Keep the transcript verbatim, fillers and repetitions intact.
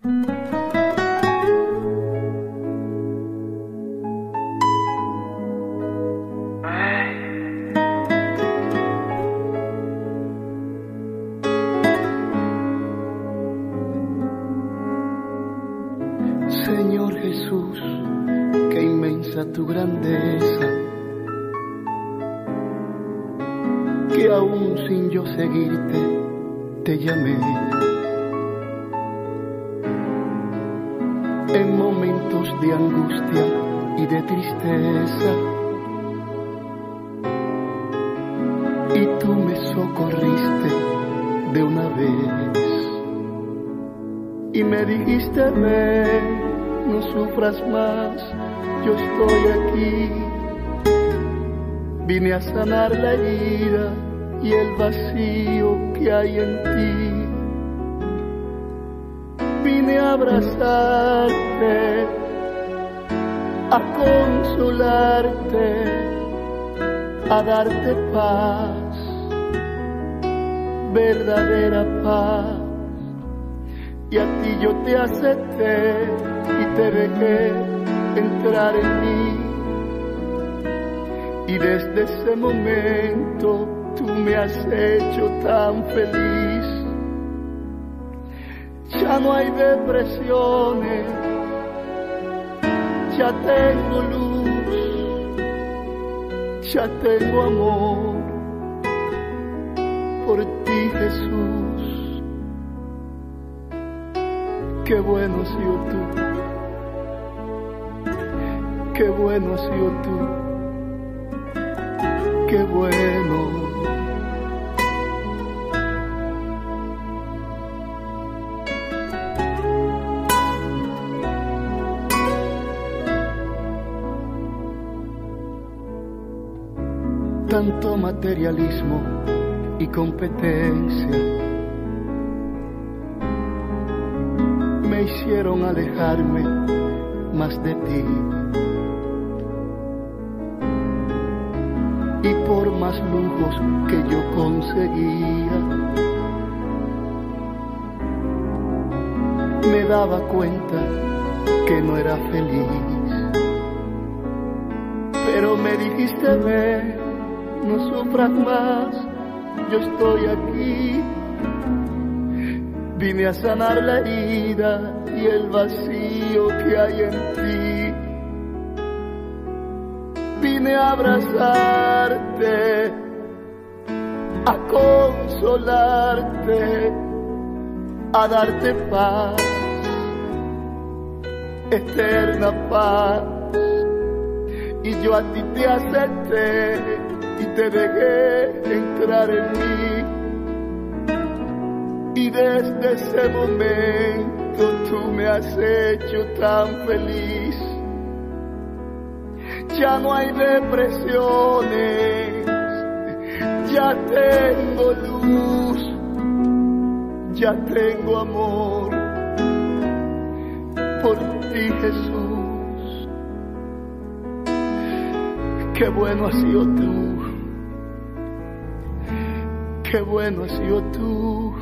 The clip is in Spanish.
Señor Jesús, qué inmensa tu grandeza, que aún sin yo seguirte te llamé. En momentos de angustia y de tristeza, y tú me socorriste de una vez, y me dijiste ven, no sufras más, yo estoy aquí. Vine a sanar la herida y el vacío que hay en ti. Vine a abrazarte, a consolarte, a darte paz, verdadera paz. Y a ti yo te acepté y te dejé entrar en mí. Y desde ese momento tú me has hecho tan feliz. Ya no hay depresiones, ya tengo luz, ya tengo amor por ti, Jesús. Qué bueno has sido tú, qué bueno has sido tú, qué bueno. Tanto materialismo y competencia me hicieron alejarme más de ti. Y por más lujos que yo conseguía, me daba cuenta que no era feliz. Pero me dijiste ven, no sufras más, yo estoy aquí. Vine a sanar la herida y el vacío que hay en ti. Vine a abrazarte, a consolarte, a darte paz, eterna paz. Y yo a ti te acepté y te dejé entrar en mí. Y desde ese momento tú me has hecho tan feliz. Ya no hay depresiones, ya tengo luz, ya tengo amor por ti, Jesús. Qué bueno has sido tú, qué bueno has sido tú.